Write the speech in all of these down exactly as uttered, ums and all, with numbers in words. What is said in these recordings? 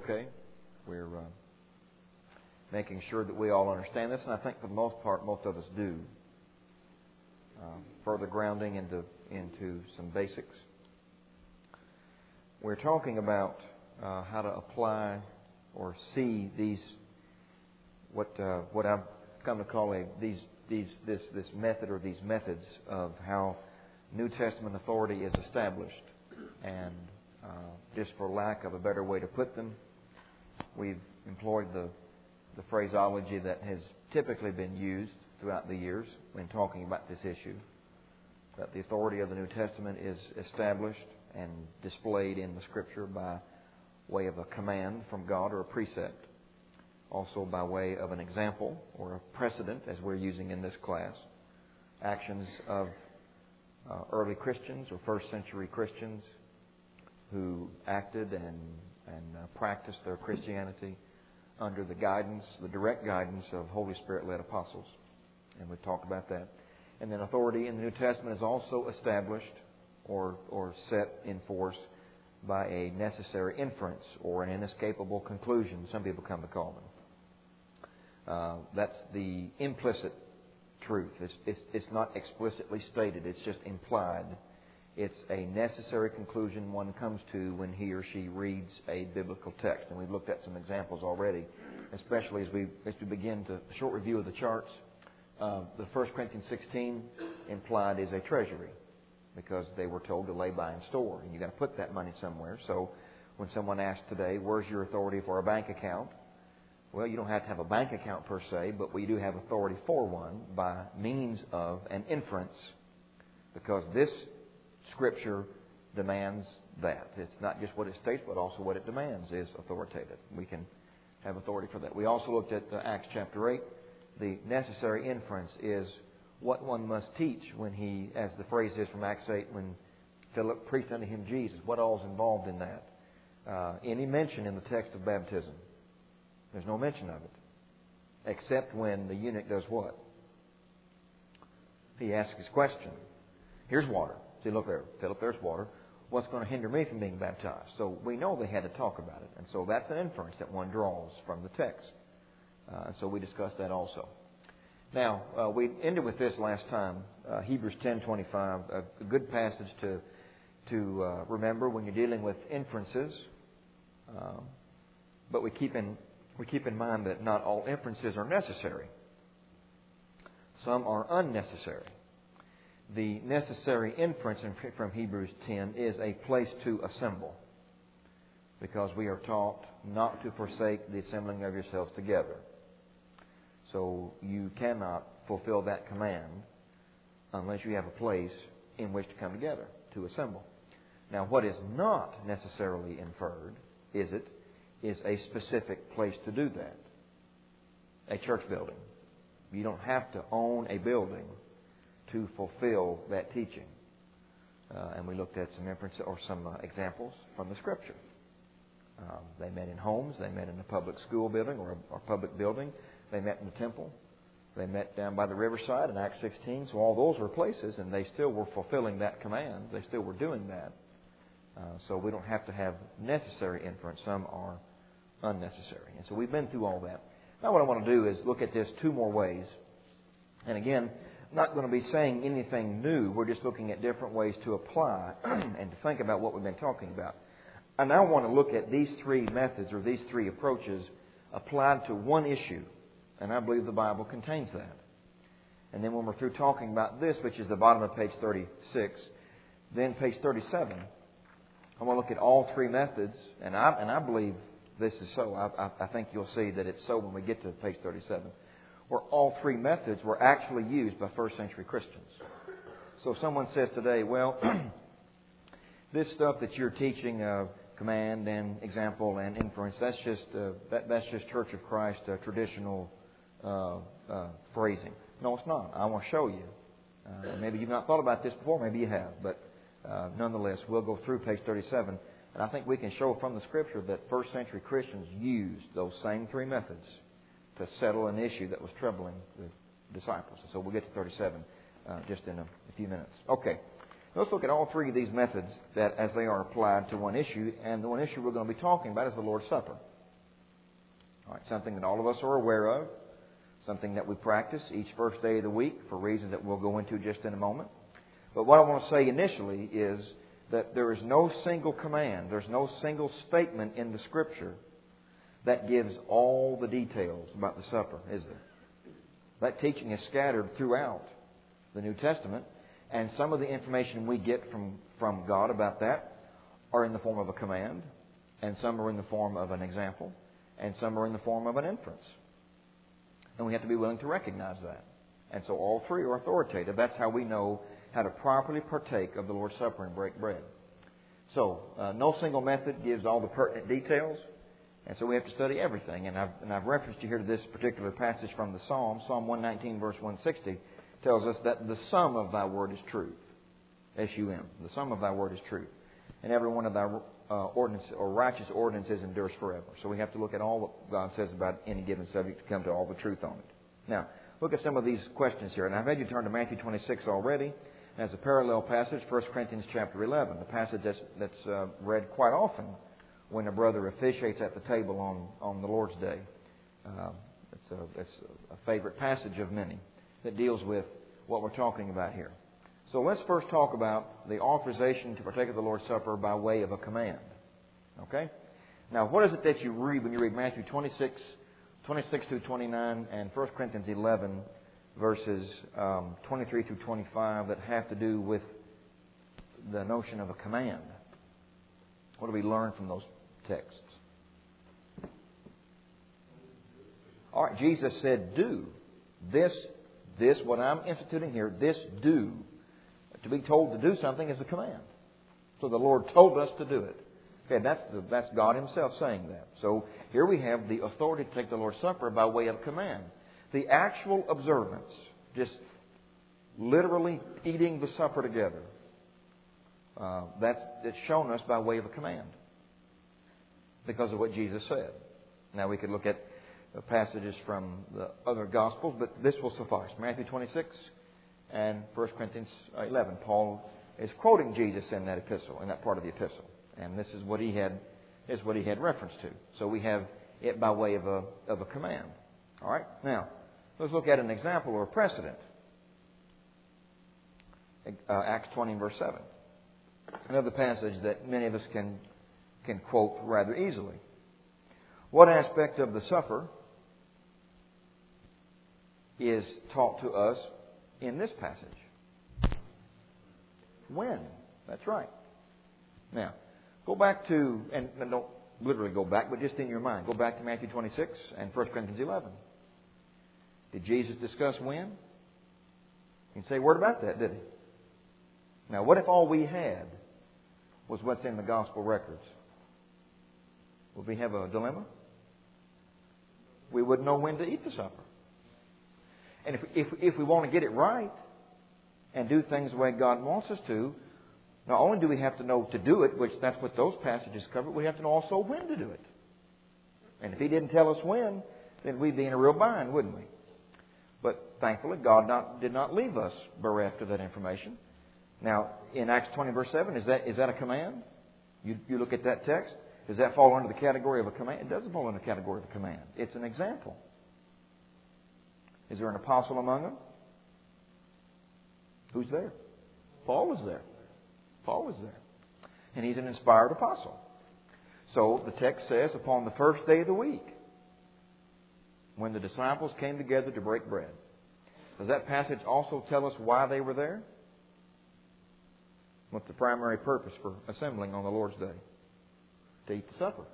okay. We're uh, making sure that we all understand this, and I think for the most part, most of us do. Uh, further grounding into into some basics. We're talking about uh, how to apply or see these what uh, what I've come to call a these these this this method or these methods of how New Testament authority is established. And uh, just for lack of a better way to put them, we've employed the the phraseology that has typically been used throughout the years when talking about this issue, that the authority of the New Testament is established and displayed in the Scripture by way of a command from God or a precept, also by way of an example or a precedent, as we're using in this class, actions of uh, early Christians or first century Christians who acted and, and uh, practiced their Christianity under the guidance, the direct guidance of Holy Spirit-led apostles. And we've talked about that. And then authority in the New Testament is also established or or set in force by a necessary inference or an inescapable conclusion, some people come to call them. Uh, that's the implicit truth. It's, it's, it's not explicitly stated. It's just implied. It's a necessary conclusion one comes to when he or she reads a biblical text. And we've looked at some examples already, especially as we, as we begin to a short review of the charts. Uh, the First Corinthians sixteen implied is a treasury because they were told to lay by and store. And you've got to put that money somewhere. So when someone asks today, where's your authority for a bank account? Well, you don't have to have a bank account per se, but we do have authority for one by means of an inference, because this Scripture demands that. It's not just what it states, but also what it demands is authoritative. We can have authority for that. We also looked at uh, Acts chapter eight. The necessary inference is what one must teach when he, as the phrase is from Acts eight, when Philip preached unto him Jesus. What all is involved in that? Uh, any mention in the text of baptism? There's no mention of it. Except when the eunuch does what? He asks his question. Here's water. See, look there. Philip, there's water. What's going to hinder me from being baptized? So we know they had to talk about it. And so that's an inference that one draws from the text. Uh, so we discussed that also. Now, uh, we ended with this last time, uh, Hebrews ten twenty-five, a, a good passage to to uh, remember when you're dealing with inferences. Uh, but we keep in we keep in mind that not all inferences are necessary. Some are unnecessary. The necessary inference from Hebrews ten is a place to assemble, because we are taught not to forsake the assembling of yourselves together. So you cannot fulfill that command unless you have a place in which to come together, to assemble. Now, what is not necessarily inferred, is it, is a specific place to do that. A church building. You don't have to own a building to fulfill that teaching. Uh, and we looked at some inferences or some uh, examples from the Scripture. Um, they met in homes. They met in a public school building or a or public building. They met in the temple. They met down by the riverside in Acts sixteen. So all those were places, and they still were fulfilling that command. They still were doing that. Uh, so we don't have to have necessary inference. Some are unnecessary. And so we've been through all that. Now what I want to do is look at this two more ways. And again, I'm not going to be saying anything new. We're just looking at different ways to apply and to think about what we've been talking about. I now want to look at these three methods or these three approaches applied to one issue. And I believe the Bible contains that. And then when we're through talking about this, which is the bottom of page thirty-six, then page thirty-seven, I want to look at all three methods. And I, and I believe this is so. I, I, I think you'll see that it's so when we get to page thirty-seven, where all three methods were actually used by first century Christians. So if someone says today, well, this stuff that you're teaching, uh, command and example and inference, that's just uh, that, that's just Church of Christ uh, traditional uh, uh, phrasing. No, it's not. I want to show you. Uh, maybe you've not thought about this before. Maybe you have. But uh, nonetheless, we'll go through page thirty-seven. And I think we can show from the Scripture that first century Christians used those same three methods to settle an issue that was troubling the disciples. So we'll get to thirty-seven uh, just in a, a few minutes. Okay. Let's look at all three of these methods that as they are applied to one issue. And the one issue we're going to be talking about is the Lord's Supper. All right, something that all of us are aware of, something that we practice each first day of the week for reasons that we'll go into just in a moment. But what I want to say initially is that there is no single command, there's no single statement in the Scripture that gives all the details about the supper, is there? That teaching is scattered throughout the New Testament, and some of the information we get from, from God about that are in the form of a command, and some are in the form of an example, and some are in the form of an inference. And we have to be willing to recognize that. And so all three are authoritative. That's how we know how to properly partake of the Lord's Supper and break bread. So, uh, no single method gives all the pertinent details. And so we have to study everything. And I've, and I've referenced you here to this particular passage from the Psalm. Psalm one nineteen, verse one sixty, tells us that the sum of thy word is truth. S U M. The sum of thy word is truth. And every one of thy uh, ordinances or righteous ordinances endures forever. So we have to look at all what God says about any given subject to come to all the truth on it. Now, look at some of these questions here. And I've had you turn to Matthew twenty-six already. As a parallel passage, First Corinthians chapter eleven, the passage that's, that's uh, read quite often when a brother officiates at the table on, on the Lord's Day. Uh, it's, a, it's a favorite passage of many that deals with what we're talking about here. So let's first talk about the authorization to partake of the Lord's Supper by way of a command. Okay? Now, what is it that you read when you read Matthew twenty-six, twenty-six through twenty-nine and First Corinthians eleven, verses um, twenty-three through twenty-five that have to do with the notion of a command? What do we learn from those texts? All right, Jesus said, do. This, this, what I'm instituting here, this do. To be told to do something is a command. So the Lord told us to do it. Okay, that's, the, that's God Himself saying that. So here we have the authority to take the Lord's Supper by way of command. The actual observance, just literally eating the supper together, uh, that's it's shown us by way of a command because of what Jesus said. Now we could look at the passages from the other Gospels, but this will suffice. Matthew twenty-six and First Corinthians eleven. Paul is quoting Jesus in that epistle, in that part of the epistle, and this is what he had is what he had reference to. So we have it by way of a of a command. All right. Now let's look at an example or a precedent. Uh, Acts twenty, verse seven. Another passage that many of us can can quote rather easily. What aspect of the supper is taught to us in this passage? When? That's right. Now, go back to, and don't literally go back, but just in your mind, go back to Matthew twenty-six and First Corinthians eleven. Did Jesus discuss when? You can say a word about that, did He? Now, what if all we had was what's in the gospel records? Would we have a dilemma? We wouldn't know when to eat the supper. And if, if, if we want to get it right and do things the way God wants us to, not only do we have to know to do it, which that's what those passages cover, we have to know also when to do it. And if He didn't tell us when, then we'd be in a real bind, wouldn't we? But thankfully, God not, did not leave us bereft of that information. Now, in Acts twenty, verse seven, is that is that a command? You, you look at that text. Does that fall under the category of a command? It doesn't fall under the category of a command. It's an example. Is there an apostle among them? Who's there? Paul was there. Paul was there. And he's an inspired apostle. So the text says, upon the first day of the week, when the disciples came together to break bread. Does that passage also tell us why they were there? What's the primary purpose for assembling on the Lord's Day? To eat the supper.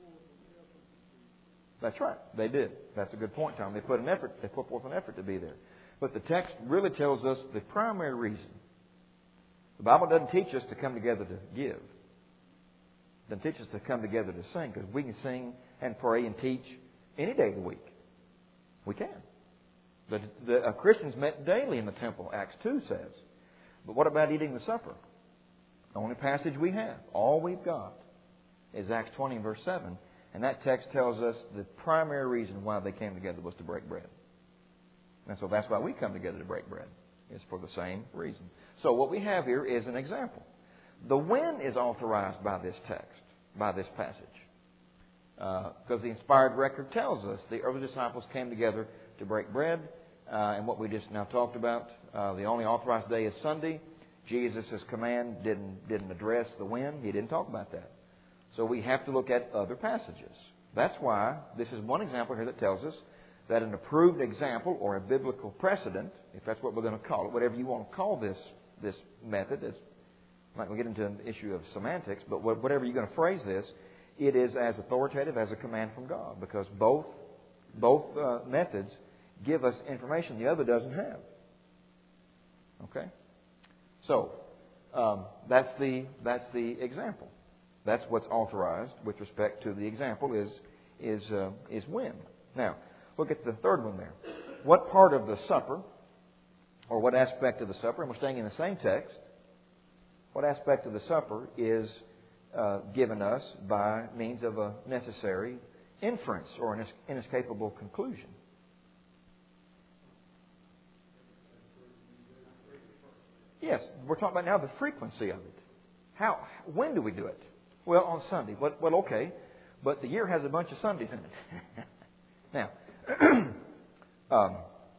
That's right. They did. That's a good point, Tom. They put an effort. They put forth an effort to be there. But the text really tells us the primary reason. The Bible doesn't teach us to come together to give. It doesn't teach us to come together to sing, because we can sing and pray and teach any day of the week. We can. But the uh, Christians met daily in the temple, Acts two says. But what about eating the supper? The only passage we have, all we've got, is Acts twenty, verse seven. And that text tells us the primary reason why they came together was to break bread. And so that's why we come together to break bread. It's for the same reason. So what we have here is an example. The when is authorized by this text, by this passage. Because uh, the inspired record tells us the early disciples came together to break bread. Uh, and what we just now talked about, uh, the only authorized day is Sunday. Jesus' command didn't, didn't address the when. He didn't talk about that. So we have to look at other passages. That's why this is one example here that tells us that an approved example or a biblical precedent, if that's what we're going to call it, whatever you want to call this this method, it's, I'm not going to get into an issue of semantics, but whatever you're going to phrase this, it is as authoritative as a command from God, because both both uh, methods give us information the other doesn't have. Okay, so um, that's the that's the example. That's what's authorized with respect to the example is is uh, is when. Now, look at the third one there. What part of the supper, or what aspect of the supper, and we're staying in the same text, what aspect of the supper is uh, given us by means of a necessary inference or an inescapable conclusion? Yes, we're talking about now the frequency of it. How? When do we do it? Well, on Sunday. But, well, okay, but the year has a bunch of Sundays in it. Now, um,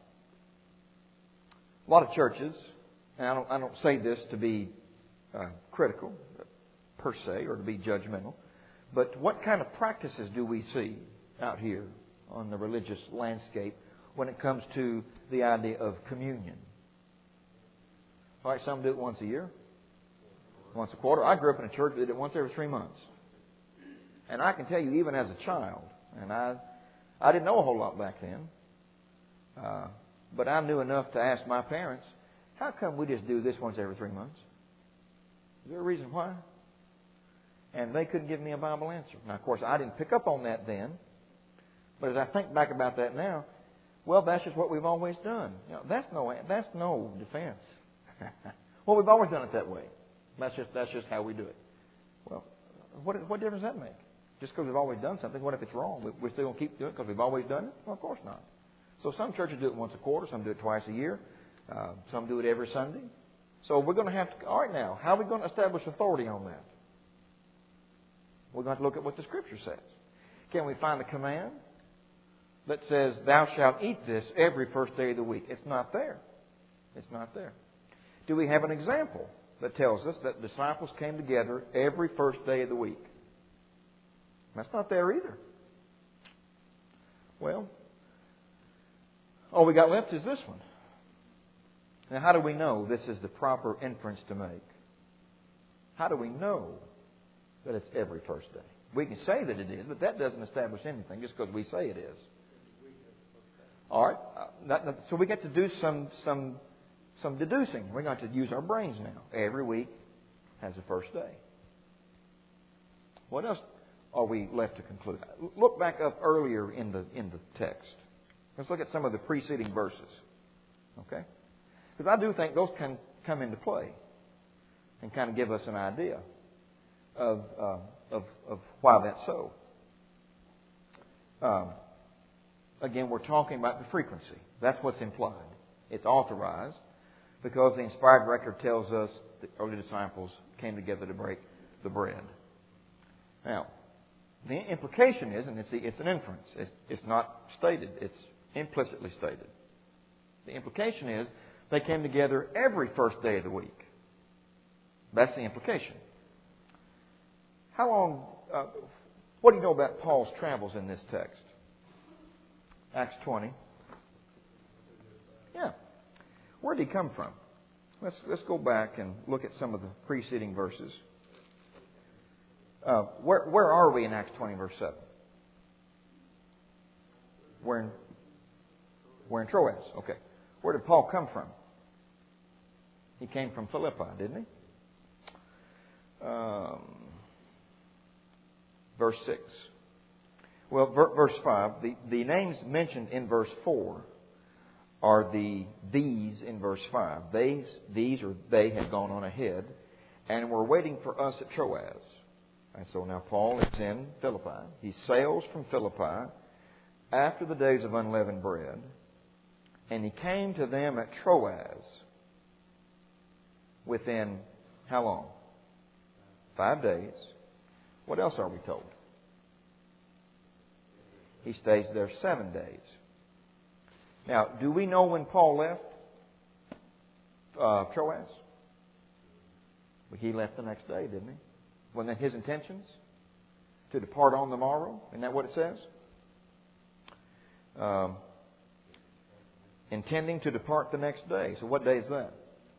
a lot of churches, and I don't, I don't say this to be uh, critical per se or to be judgmental, but what kind of practices do we see out here on the religious landscape when it comes to the idea of communion? All right, some do it once a year, once a quarter. I grew up in a church that did it once every three months. And I can tell you, even as a child, and I I didn't know a whole lot back then, uh, but I knew enough to ask my parents, how come we just do this once every three months? Is there a reason why? And they couldn't give me a Bible answer. Now, of course, I didn't pick up on that then, but as I think back about that now, well, that's just what we've always done. You know, that's no that's no defense. Well, we've always done it that way. That's just that's just how we do it. Well, what what difference does that make? Just because we've always done something, what if it's wrong? We, we're still going to keep doing it because we've always done it? Well, of course not. So some churches do it once a quarter, some do it twice a year, uh, some do it every Sunday. So we're going to have to. All right, now, how are we going to establish authority on that? We're going to have to look at what the Scripture says. Can we find a command that says, "Thou shalt eat this every first day of the week"? It's not there. It's not there. Do we have an example that tells us that disciples came together every first day of the week? That's not there either. Well, all we got left is this one. Now, how do we know this is the proper inference to make? How do we know that it's every first day? We can say that it is, but that doesn't establish anything just because we say it is. All right. Uh, that, so we get to do some some some deducing. We're going to use our brains now. Every week has a first day. What else are we left to conclude? Look back up earlier in the in the text. Let's look at some of the preceding verses. Okay? Because I do think those can come into play and kind of give us an idea of uh, of, of why that's so. Um, again, we're talking about the frequency. That's what's implied. It's authorized because the inspired record tells us the early disciples came together to break the bread. Now, the implication is, and it's, it's an inference, it's, it's not stated, it's implicitly stated. The implication is they came together every first day of the week. That's the implication. How long, uh, what do you know about Paul's travels in this text? Acts twenty. Yeah. Where did he come from? Let's let's go back and look at some of the preceding verses. Uh, where where are we in Acts twenty, verse seven? We're in we're in Troas. Okay. Where did Paul come from? He came from Philippi, didn't he? Um, verse six. Well, ver, verse five. The the names mentioned in verse four are the these in verse five. These, these or they had gone on ahead and were waiting for us at Troas. And so now Paul is in Philippi. He sails from Philippi after the days of unleavened bread. And he came to them at Troas within how long? Five days. What else are we told? He stays there seven days. Now, do we know when Paul left uh, Troas? Well, he left the next day, didn't he? Wasn't that his intentions? To depart on the morrow? Isn't that what it says? Um, intending to depart the next day. So what day is that?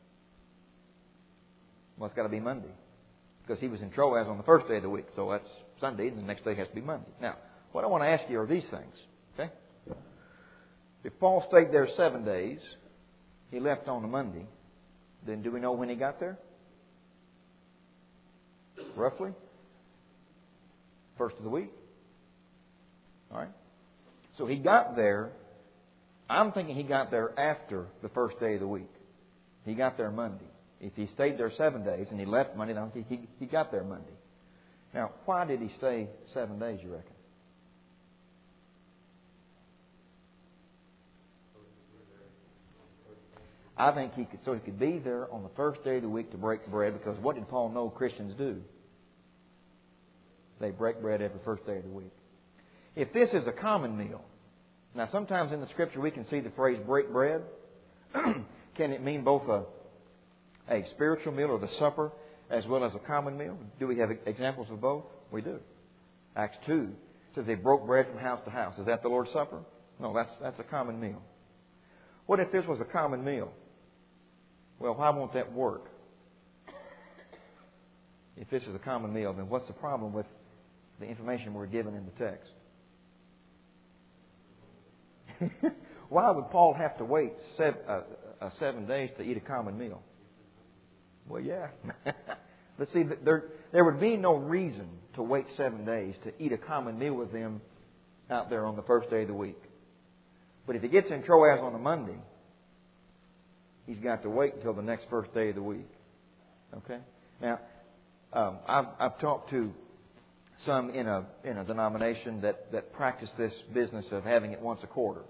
Well, it's got to be Monday. Because he was in Troas on the first day of the week. So that's Sunday, and the next day has to be Monday. Now, what I want to ask you are these things. Okay? If Paul stayed there seven days, he left on a Monday, then do we know when he got there? Roughly? First of the week. All right? So he got there, I'm thinking he got there after the first day of the week. He got there Monday. If he stayed there seven days and he left Monday, then he, he, he got there Monday. Now, why did he stay seven days, you reckon? I think he could, so he could be there on the first day of the week to break bread, because what did Paul know Christians do? They break bread every first day of the week. If this is a common meal, now sometimes in the Scripture we can see the phrase break bread. Can it mean both a, a spiritual meal or the supper as well as a common meal? Do we have examples of both? We do. Acts two says they broke bread from house to house. Is that the Lord's Supper? No, that's that's a common meal. What if this was a common meal? Well, why won't that work? If this is a common meal, then what's the problem with the information we're given in the text? Why would Paul have to wait seven, uh, uh, seven days to eat a common meal? Well, yeah. But see, there, there would be no reason to wait seven days to eat a common meal with them out there on the first day of the week. But if he gets in Troas on a Monday, he's got to wait until the next first day of the week. Okay? Now, um, I've, I've talked to some in a in a denomination that, that practice this business of having it once a quarter.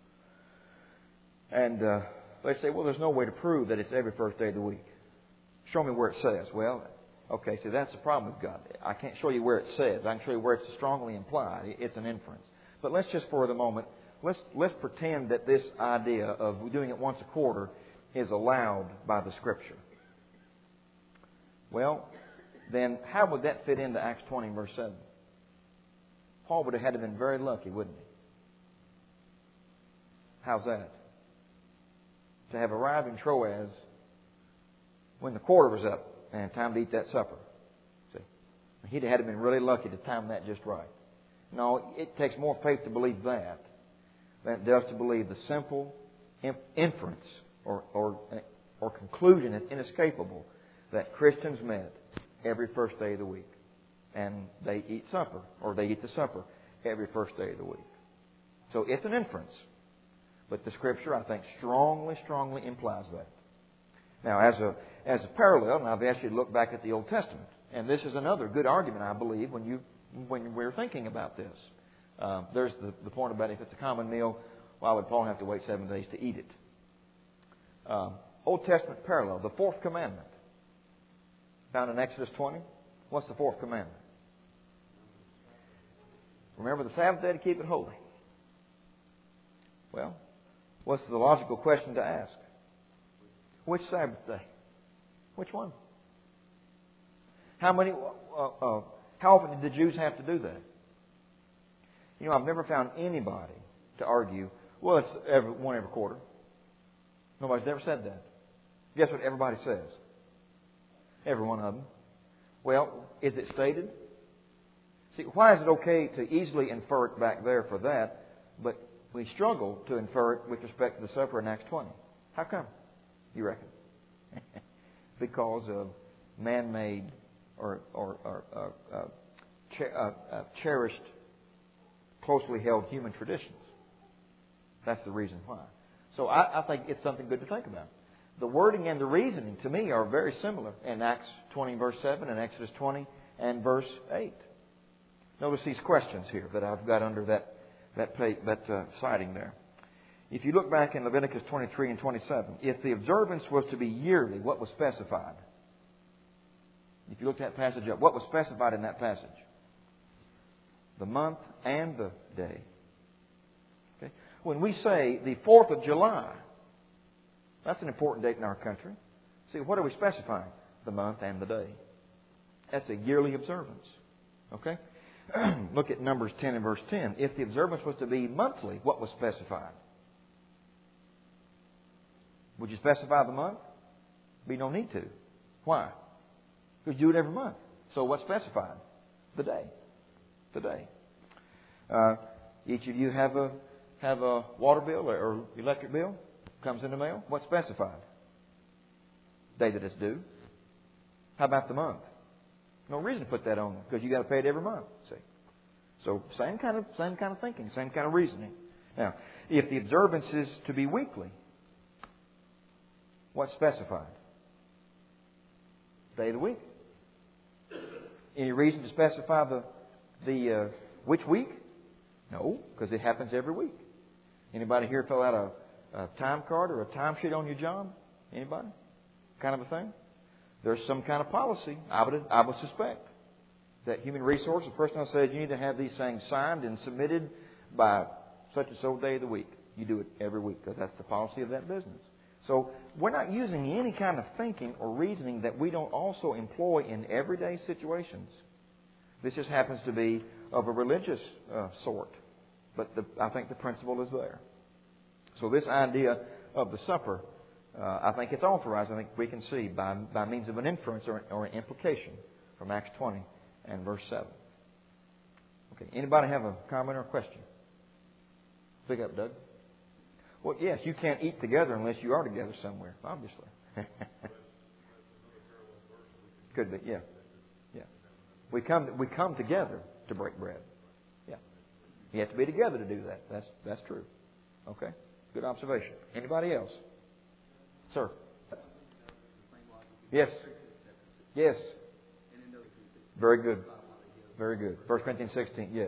And uh, they say, well, there's no way to prove that it's every first day of the week. Show me where it says. Well, okay, so that's the problem we've got. I can't show you where it says. I can show you where it's strongly implied. It's an inference. But let's just for the moment, let's let's pretend that this idea of doing it once a quarter is allowed by the Scripture. Well, then how would that fit into Acts twenty, verse seven? Paul would have had to have been very lucky, wouldn't he? How's that? To have arrived in Troas when the quarter was up and time to eat that supper. See? He'd have had to have been really lucky to time that just right. No, it takes more faith to believe that than it does to believe the simple inference or, or, or conclusion that's inescapable that Christians met every first day of the week. And they eat supper, or they eat the supper every first day of the week. So it's an inference. But the Scripture, I think, strongly, strongly implies that. Now, as a as a parallel, and I've asked you to look back at the Old Testament. And this is another good argument, I believe, when you when we're thinking about this. Um, there's the, the point about if it's a common meal, why would Paul have to wait seven days to eat it? Um, Old Testament parallel, the fourth commandment. Found in Exodus twenty. What's the fourth commandment? Remember the Sabbath day to keep it holy. Well, what's the logical question to ask? Which Sabbath day? Which one? How many? Uh, uh, how often did the Jews have to do that? You know, I've never found anybody to argue, well, it's every, one every quarter. Nobody's ever said that. Guess what everybody says? Every one of them. Well, is it stated? See, why is it okay to easily infer it back there for that, but we struggle to infer it with respect to the supper in Acts twenty? How come, you reckon? Because of man-made or, or, or uh, uh, cher- uh, uh, cherished, closely held human traditions. That's the reason why. So I, I think it's something good to think about. The wording and the reasoning, to me, are very similar in Acts twenty, verse seven, and Exodus twenty and verse eight. Notice these questions here that I've got under that that page, that uh, citing there. If you look back in Leviticus twenty-three and twenty-seven, if the observance was to be yearly, what was specified? If you look that passage up, what was specified in that passage? The month and the day. When we say the fourth of July, that's an important date in our country. See, what are we specifying? The month and the day. That's a yearly observance. Okay? Look at Numbers ten and verse ten. If the observance was to be monthly, what was specified? Would you specify the month? But you don't need to. Why? Because you do it every month. So what's specified? The day. The day. Uh, each of you have a have a water bill or electric bill. Comes in the mail. What's specified? Day that it's due. How about the month? No reason to put that on there because you got to pay it every month. See, so same kind of same kind of thinking, same kind of reasoning. Now, if the observance is to be weekly, what's specified? Day of the week. Any reason to specify the the uh, which week? No, because it happens every week. Anybody here fill out a, a time card or a timesheet on your job? Anybody? Kind of a thing? There's some kind of policy, I would, I would suspect, that human resource, the person says you need to have these things signed and submitted by such and so day of the week. You do it every week because that's the policy of that business. So we're not using any kind of thinking or reasoning that we don't also employ in everyday situations. This just happens to be of a religious uh, sort. But the, I think the principle is there. So this idea of the supper, uh, I think it's authorized. I think we can see by, by means of an inference or, or an implication from Acts twenty and verse seven. Okay. Anybody have a comment or question? Pick up, Doug. Well, yes, you can't eat together unless you are together somewhere, obviously. Could be, yeah. Yeah. We come we come together to break bread. Yeah. You have to be together to do that. That's that's true. Okay. Good observation. Anybody else? Sir. Yes. Yes. Very good. Very good. First Corinthians sixteen, yes.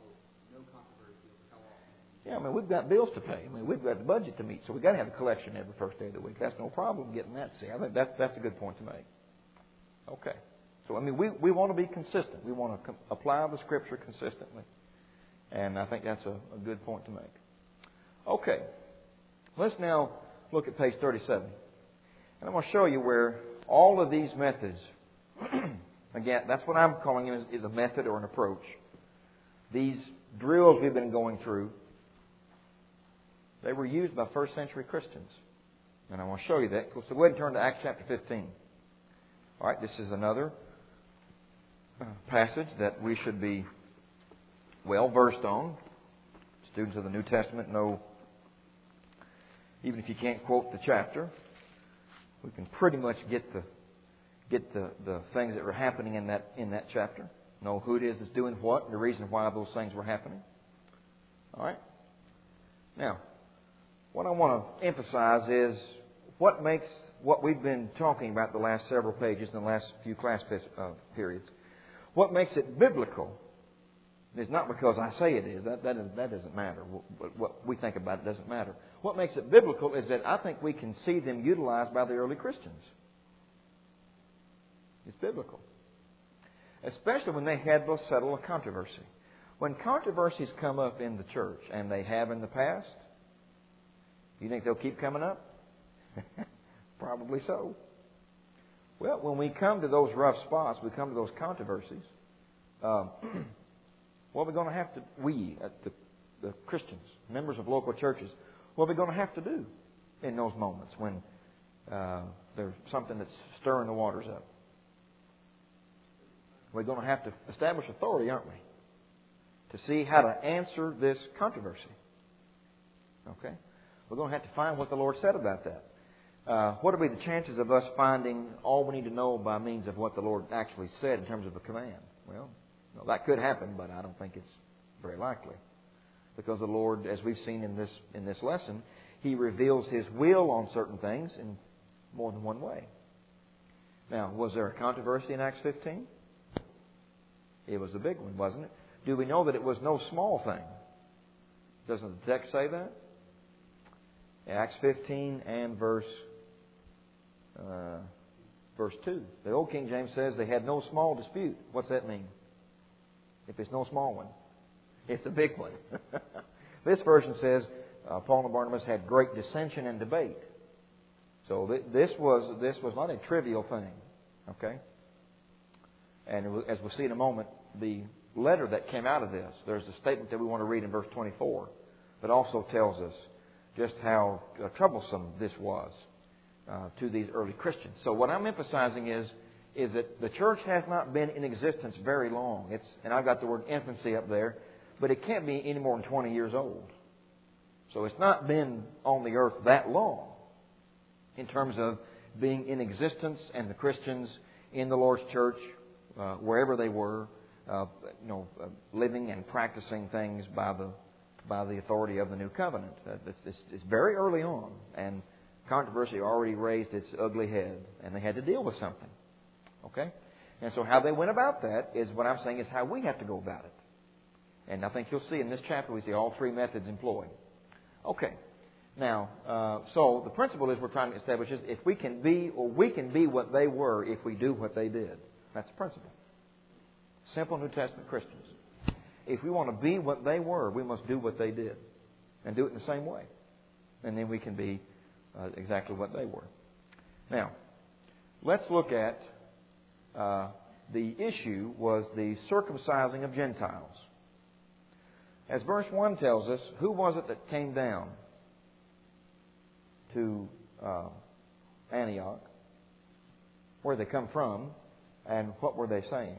Yeah, I mean, we've got bills to pay. I mean, we've got the budget to meet, so we've got to have a collection every first day of the week. That's no problem getting that. See, I think that's, that's a good point to make. Okay. So, I mean, we, we want to be consistent. We want to com- apply the Scripture consistently. And I think that's a, a good point to make. Okay. Let's now look at page thirty-seven. And I'm going to show you where all of these methods, again, that's what I'm calling it, is, is a method or an approach. These drills we've been going through, they were used by first century Christians. And I want to show you that. So go ahead and turn to Acts chapter fifteen. All right, this is another passage that we should be well versed on. Students of the New Testament know, even if you can't quote the chapter, we can pretty much get the get the, the things that were happening in that in that chapter. Know who it is that's doing what and the reason why those things were happening. All right? Now, what I want to emphasize is what makes what we've been talking about the last several pages in the last few class uh, periods. What makes it biblical is not because I say it is. That, that, is, that doesn't matter. What, what we think about it doesn't matter. What makes it biblical is that I think we can see them utilized by the early Christians. It's biblical. Especially when they had to settle a controversy. When controversies come up in the church, and they have in the past, you think they'll keep coming up? Probably so. Well, when we come to those rough spots, we come to those controversies, um, what are we going to have to, we, uh, the, the Christians, members of local churches, what are we going to have to do in those moments when uh, there's something that's stirring the waters up? We're going to have to establish authority, aren't we? To see how to answer this controversy. Okay? We're going to have to find what the Lord said about that. Uh, what will be the chances of us finding all we need to know by means of what the Lord actually said in terms of a command? Well, no, that could happen, but I don't think it's very likely. Because the Lord, as we've seen in this in this lesson, He reveals His will on certain things in more than one way. Now, was there a controversy in Acts fifteen? It was a big one, wasn't it? Do we know that it was no small thing? Doesn't the text say that? Acts fifteen and verse uh, verse two. The Old King James says they had no small dispute. What's that mean? If it's no small one, it's a big one. This version says uh, Paul and Barnabas had great dissension and debate. So th- this was this was not a trivial thing. Okay? And it was, as we'll see in a moment, the letter that came out of this, there's a statement that we want to read in verse twenty-four that also tells us just how uh, troublesome this was uh, to these early Christians. So what I'm emphasizing is is that the church has not been in existence very long. It's and I've got the word infancy up there, but it can't be any more than twenty years old. So it's not been on the earth that long in terms of being in existence and the Christians in the Lord's church, uh, wherever they were, uh, you know, uh, living and practicing things by the by the authority of the new covenant. Uh, it's, it's, it's very early on, and controversy already raised its ugly head, and they had to deal with something. Okay, and so how they went about that is what I'm saying is how we have to go about it. And I think you'll see in this chapter we see all three methods employed. Okay. Now, uh, so the principle is we're trying to establish is if we can be, or we can be what they were if we do what they did. That's the principle. Simple New Testament Christians. If we want to be what they were, we must do what they did. And do it in the same way. And then we can be uh, exactly what they were. Now, let's look at uh, the issue was the circumcising of Gentiles. As verse one tells us, who was it that came down to uh, Antioch? Where they come from, and what were they saying?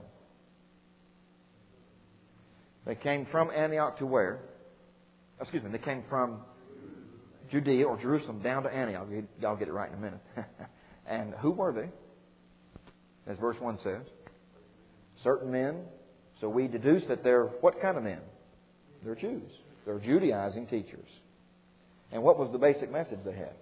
They came from Antioch to where? Excuse me, they came from Judea or Jerusalem down to Antioch. Y'all get it right in a minute. And who were they? As verse one says, certain men. So we deduce that they're what kind of men? They're Jews. They're Judaizing teachers. And what was the basic message they had?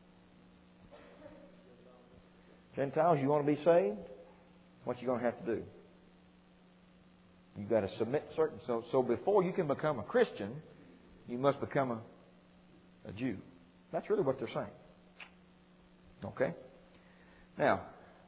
Gentiles, you want to be saved? What you going to have to do? You've got to submit certain... So, so before you can become a Christian, you must become a, a Jew. That's really what they're saying. Okay? Now,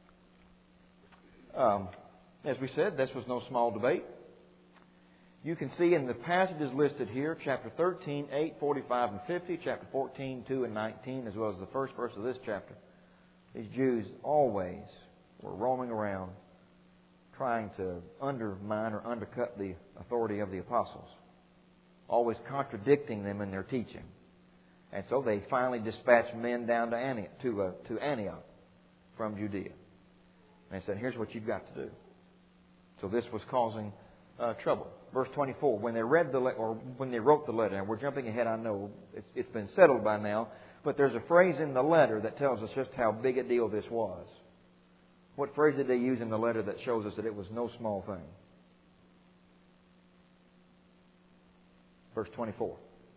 um, as we said, this was no small debate. You can see in the passages listed here, chapter thirteen, eight, forty-five, and fifty, chapter fourteen, two, and nineteen, as well as the first verse of this chapter. These Jews always were roaming around trying to undermine or undercut the authority of the apostles, always contradicting them in their teaching. And so they finally dispatched men down to Antioch, to, uh, to Antioch from Judea. And they said, here's what you've got to do. So this was causing uh, trouble. Verse twenty-four, when they read the le- or when they wrote the letter, and we're jumping ahead, I know it's, it's been settled by now, but there's a phrase in the letter that tells us just how big a deal this was. What phrase did they use in the letter that shows us that it was no small thing? Verse twenty-four.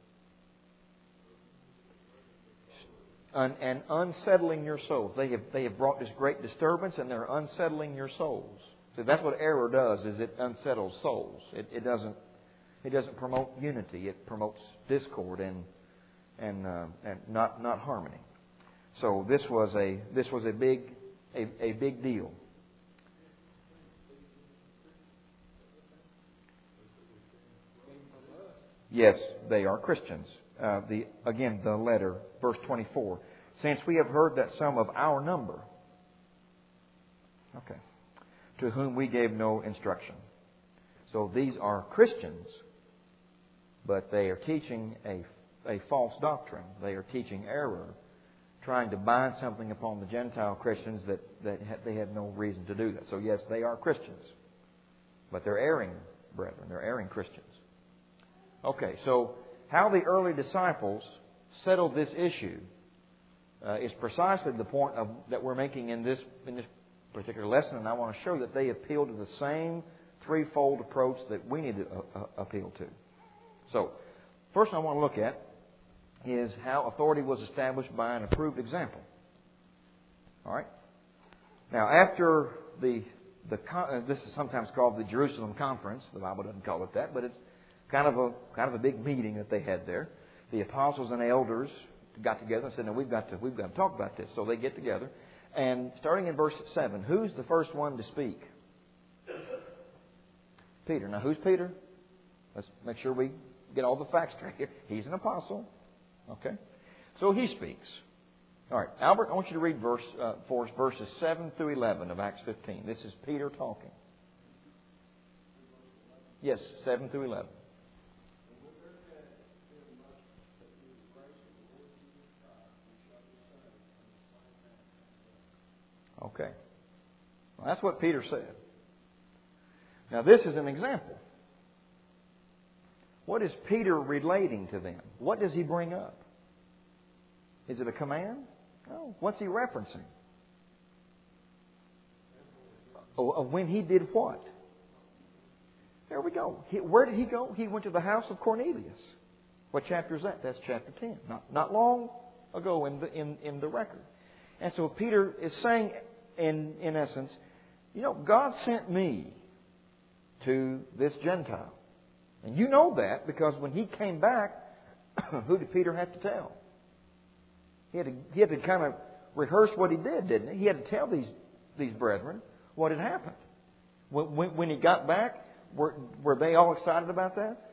Un- and unsettling your souls. They have they have brought this great disturbance, and they're unsettling your souls. So that's what error does: is it unsettles souls. It, it doesn't it doesn't promote unity. It promotes discord and and uh, and not not harmony. So this was a this was a big a, a big deal. Yes, they are Christians. Uh, the again the letter, verse twenty-four. Since we have heard that some of our number, okay, to whom we gave no instruction. So these are Christians, but they are teaching a a false doctrine. They are teaching error, trying to bind something upon the Gentile Christians that that they had no reason to do that. So yes, they are Christians, but they're erring brethren. They're erring Christians. Okay, so how the early disciples settled this issue uh, is precisely the point of, that we're making in this in this particular lesson, and I want to show that they appeal to the same threefold approach that we need to uh, appeal to. So, first I want to look at is how authority was established by an approved example. All right. Now, after the the uh, this is sometimes called the Jerusalem Conference. The Bible doesn't call it that, but it's kind of a kind of a big meeting that they had there. The apostles and elders got together and said, "No, we've got to we've got to talk about this." So they get together, and starting in verse seven, who's the first one to speak? Peter. Now, who's Peter? Let's make sure we get all the facts straight here. He's an apostle. Okay? So he speaks. All right, Albert, I want you to read verse uh, for us verses seven through eleven of Acts fifteen. This is Peter talking. Yes, seven through eleven. Okay. Well, that's what Peter said. Now, this is an example. What is Peter relating to them? What does he bring up? Is it a command? No. What's he referencing? Oh, when he did what? There we go. He, where did he go? He went to the house of Cornelius. What chapter is that? That's chapter ten. Not, not long ago in the, in, in the record. And so Peter is saying, in, in essence, you know, God sent me to this Gentile. And you know that because when he came back, who did Peter have to tell? He had to, he had to kind of rehearse what he did, didn't he? He had to tell these, these brethren what had happened. When, when, when he got back, were, were they all excited about that?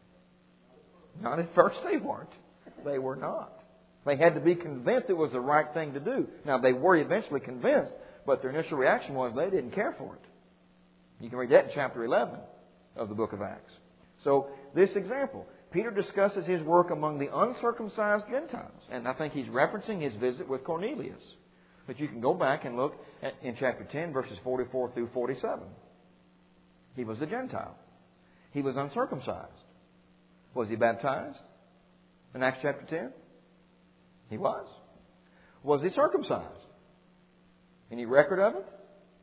Not at first they weren't. They were not. They had to be convinced it was the right thing to do. Now, they were eventually convinced, but their initial reaction was they didn't care for it. You can read that in chapter eleven of the book of Acts. So, this example, Peter discusses his work among the uncircumcised Gentiles. And I think he's referencing his visit with Cornelius. But you can go back and look at, in chapter ten, verses forty-four through forty-seven. He was a Gentile. He was uncircumcised. Was he baptized in Acts chapter ten? He was. Was he circumcised? Any record of it?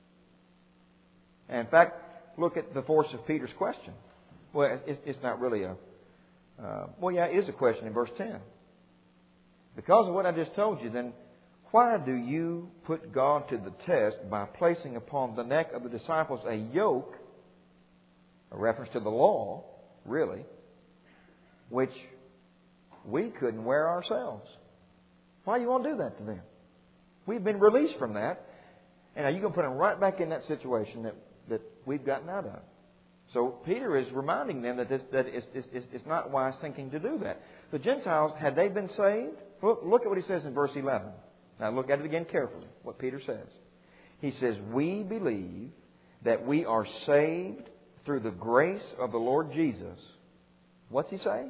And in fact, look at the force of Peter's question. Well, it's not really a... Uh, well, yeah, it is a question in verse ten. Because of what I just told you, then why do you put God to the test by placing upon the neck of the disciples a yoke, a reference to the law, really, which we couldn't wear ourselves? Why do you want to do that to them? We've been released from that, and now you're going to put them right back in that situation that, that we've gotten out of. So Peter is reminding them that, this, that it's, it's, it's not wise thinking to do that. The Gentiles, had they been saved? Look, look at what he says in verse eleven. Now look at it again carefully, what Peter says. He says, we believe that we are saved through the grace of the Lord Jesus. What's he say?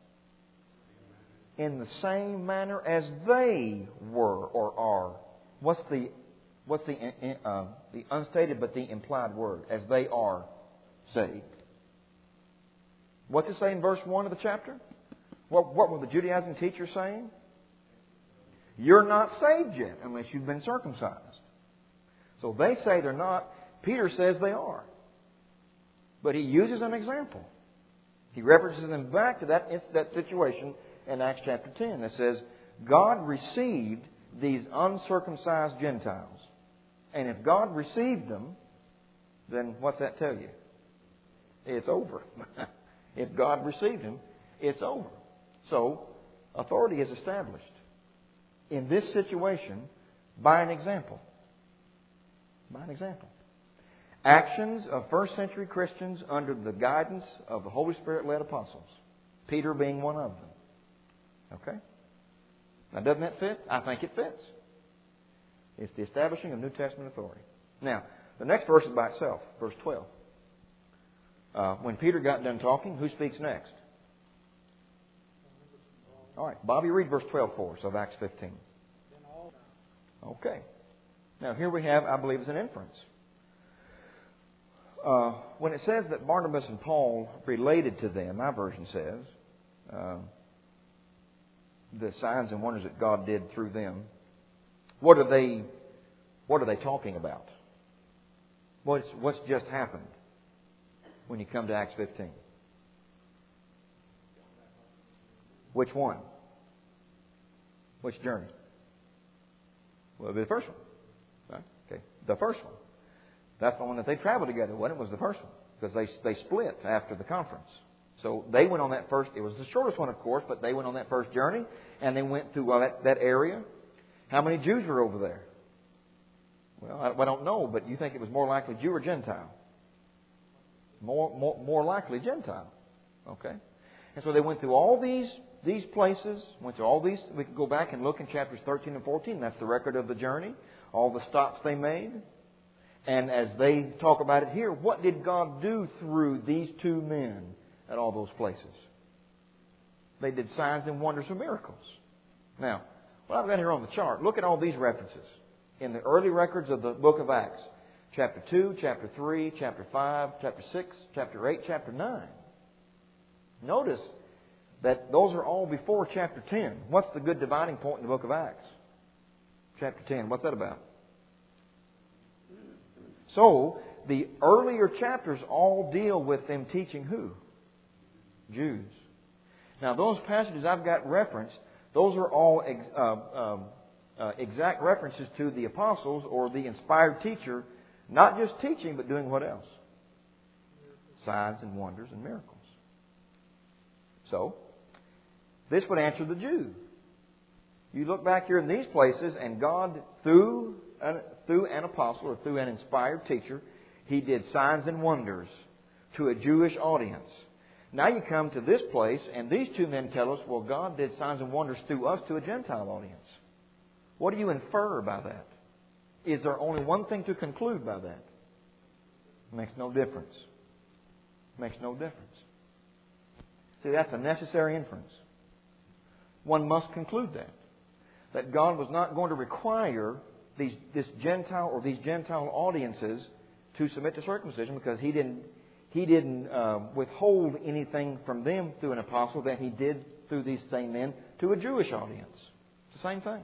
In the same manner as they were or are. What's the what's the uh, the unstated but the implied word? As they are saved. What's it say in verse one of the chapter? What what were the Judaizing teachers saying? You're not saved yet unless you've been circumcised. So they say they're not. Peter says they are. But he uses an example. He references them back to that, that situation in Acts chapter ten. It says, God received these uncircumcised Gentiles. And if God received them, then what's that tell you? It's over. If God received them, it's over. So, authority is established in this situation by an example. By an example. Actions of first century Christians under the guidance of the Holy Spirit-led apostles. Peter being one of them. Okay? Now, doesn't that fit? I think it fits. It's the establishing of New Testament authority. Now, the next verse is by itself, verse twelve. Uh, when Peter got done talking, who speaks next? All right, Bobby, read verse twelve for us of Acts fifteen. Okay. Now, here we have, I believe, is an inference. Uh, when it says that Barnabas and Paul related to them, my version says, uh, the signs and wonders that God did through them. What are they? What are they talking about? What's what's just happened when you come to Acts fifteen? Which one? Which journey? Well, the first one. Right? Okay, the first one. That's the one that they traveled together. When it was the first one, because they they split after the conference. So they went on that first. It was the shortest one, of course, but they went on that first journey, and they went through uh, that that area. How many Jews were over there? Well, I, I don't know, but you think it was more likely Jew or Gentile? More more more likely Gentile. Okay. And so they went through all these these places, went through all these. We could go back and look in chapters thirteen and fourteen. That's the record of the journey, all the stops they made. And as they talk about it here, what did God do through these two men at all those places? They did signs and wonders and miracles. Now, what I've got here on the chart, look at all these references in the early records of the book of Acts. Chapter two, chapter three, chapter five, chapter six, chapter eight, chapter nine. Notice that those are all before chapter ten. What's the good dividing point in the book of Acts? Chapter ten. What's that about? So, the earlier chapters all deal with them teaching who? Jews. Now, those passages I've got referenced, those are all ex, uh, um, uh, exact references to the apostles or the inspired teacher, not just teaching, but doing what else? Signs and wonders and miracles. So, this would answer the Jew. You look back here in these places, and God, through an, through an apostle or through an inspired teacher, He did signs and wonders to a Jewish audience. Now you come to this place, and these two men tell us, well, God did signs and wonders through us to a Gentile audience. What do you infer by that? Is there only one thing to conclude by that? It makes no difference. It makes no difference. See, that's a necessary inference. One must conclude that. That God was not going to require these, this Gentile or these Gentile audiences to submit to circumcision because He didn't He didn't uh, withhold anything from them through an apostle that He did through these same men to a Jewish audience. It's the same thing.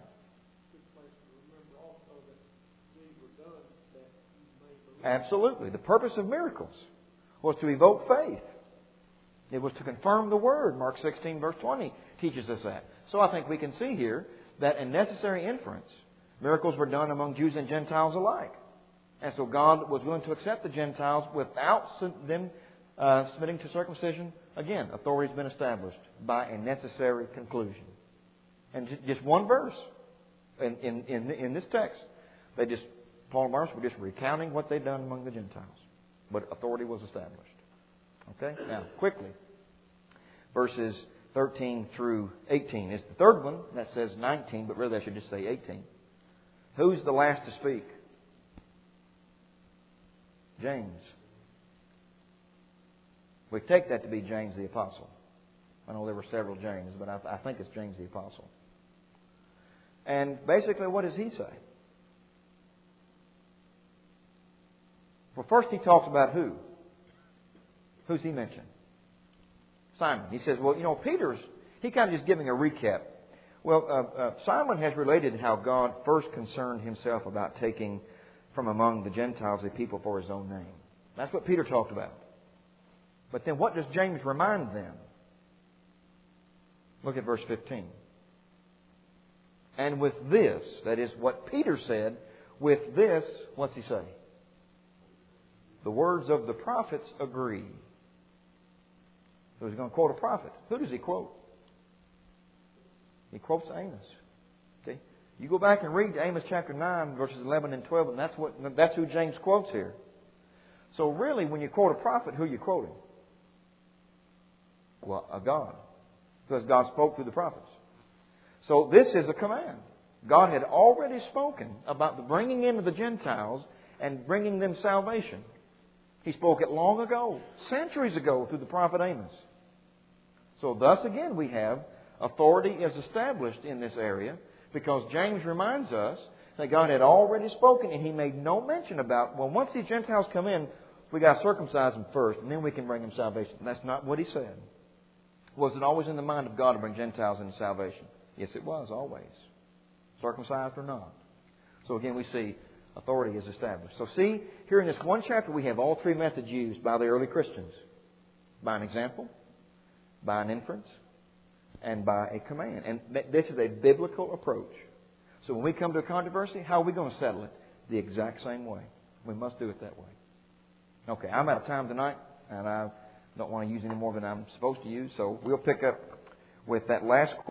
Absolutely. The purpose of miracles was to evoke faith. It was to confirm the Word. Mark sixteen, verse twenty teaches us that. So I think we can see here that in necessary inference, miracles were done among Jews and Gentiles alike. And so God was willing to accept the Gentiles without them uh, submitting to circumcision. Again, authority has been established by a necessary conclusion. And just one verse in, in, in, in this text, they just Paul and Barnabas were just recounting what they'd done among the Gentiles. But authority was established. Okay? Now, quickly, verses thirteen through eighteen is the third one. That says nineteen, but really I should just say eighteen. Who's the last to speak? James. We take that to be James the Apostle. I know there were several James, but I, I think it's James the Apostle. And basically, what does he say? Well, first he talks about who? Who's he mentioned? Simon. He says, well, you know, Peter's, he kind of just giving a recap. Well, uh, uh, Simon has related how God first concerned Himself about taking from among the Gentiles a people for His own name. That's what Peter talked about. But then what does James remind them? Look at verse fifteen. And with this, that is what Peter said, with this, what's he say? The words of the prophets agree. So he's going to quote a prophet. Who does he quote? He quotes Amos. Okay? You go back and read Amos chapter nine, verses eleven and twelve, and that's what that's who James quotes here. So really, when you quote a prophet, who are you quoting? Well, a God. Because God spoke through the prophets. So this is a command. God had already spoken about the bringing in of the Gentiles and bringing them salvation. He spoke it long ago, centuries ago, through the prophet Amos. So thus again we have authority is established in this area because James reminds us that God had already spoken and He made no mention about, well, once these Gentiles come in, we got to circumcise them first and then we can bring them salvation. And that's not what he said. Was it always in the mind of God to bring Gentiles into salvation? Yes, it was, always. Circumcised or not. So again, we see authority is established. So see, here in this one chapter, we have all three methods used by the early Christians. By an example, by an inference, and by a command. And this is a biblical approach. So when we come to a controversy, how are we going to settle it? The exact same way. We must do it that way. Okay, I'm out of time tonight, and I don't want to use any more than I'm supposed to use, so we'll pick up with that last